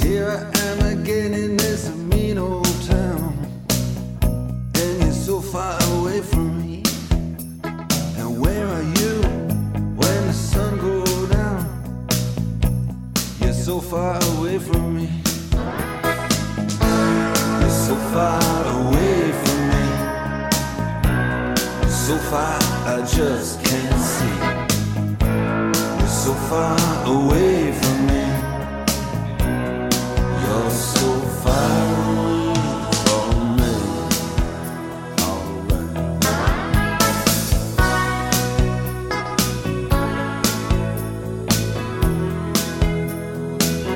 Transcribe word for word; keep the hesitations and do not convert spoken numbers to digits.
Here I am again in this mean old town, and you're so far away from me. And where are you when the sun goes down? You're so far away from me. You're so far away from me. So far I just can't see. You're so far away from me.